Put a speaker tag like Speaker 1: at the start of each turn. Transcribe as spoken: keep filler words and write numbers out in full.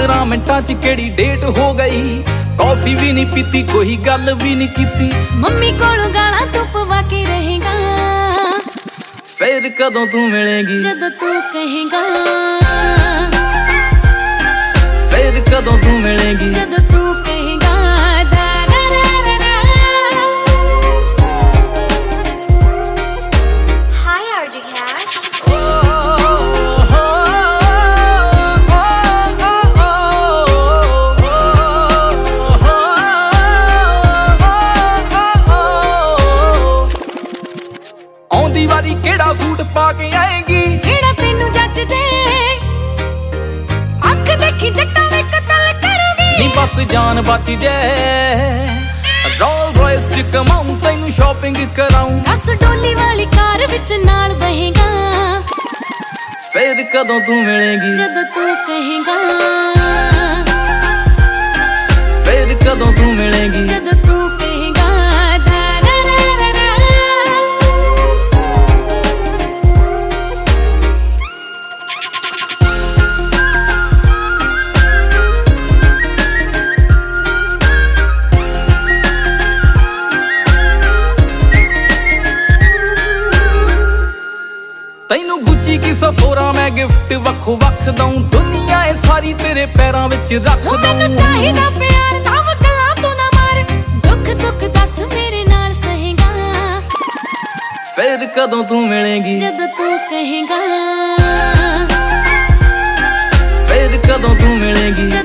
Speaker 1: पंद्रह मिनटां च केड़ी डेट हो गई, कॉफी भी नहीं पीती, कोई गल भी नहीं कीती।
Speaker 2: मम्मी कोलों गालां तू पवा के रहेगा,
Speaker 1: फिर कदों तू मिलेगी
Speaker 2: जदों तू कहेगा,
Speaker 1: फिर कदों तू मिलेगी
Speaker 2: जदों तू कहेगा।
Speaker 3: Hi R J Cash.
Speaker 1: आउंदी वारी केड़ा सूट पा के आएगी,
Speaker 2: जेड़ा तेनू जच जे, अख देखी जट्टा वे कतल करोगी।
Speaker 1: नी बस जान बच जाए, रोल रॉयस च कमाऊं, तैनू शॉपिंग कराऊं।
Speaker 2: दस डोली वाली कार विच नाल बहेगा,
Speaker 1: फिर कदों तू मिलेगी
Speaker 2: जदों तू कहेगा,
Speaker 1: फिर कदों तू मिलेगी
Speaker 2: जदों तू कहेगा।
Speaker 1: तैनू गुच्ची की सफोरा मैं गिफ्ट वक्खो वक्ख दऊं, दुनिया है सारी तेरे पैरां विच रख दऊं।
Speaker 2: मैनू चाहिदा प्यार दा वकला तू ना मार, दुख सुख दस मेरे नाल सहेगा,
Speaker 1: फिर कदों तू मिलेगी
Speaker 2: जदों तू कहेगा,
Speaker 1: फिर कदों तू मिलेगी